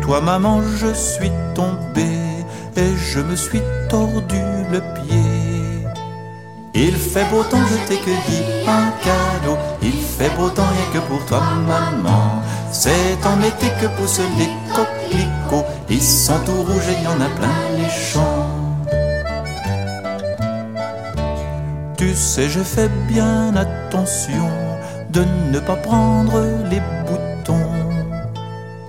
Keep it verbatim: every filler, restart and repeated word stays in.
toi maman je suis tombé et je me suis tordu le pied. Il fait beau temps, je t'ai cueilli un cadeau. Il fait beau temps rien que pour toi maman. C'est en été que poussent les coquelicots. Ils sont tout rouges et il y en a plein les champs. Tu sais, je fais bien attention de ne pas prendre les bouteilles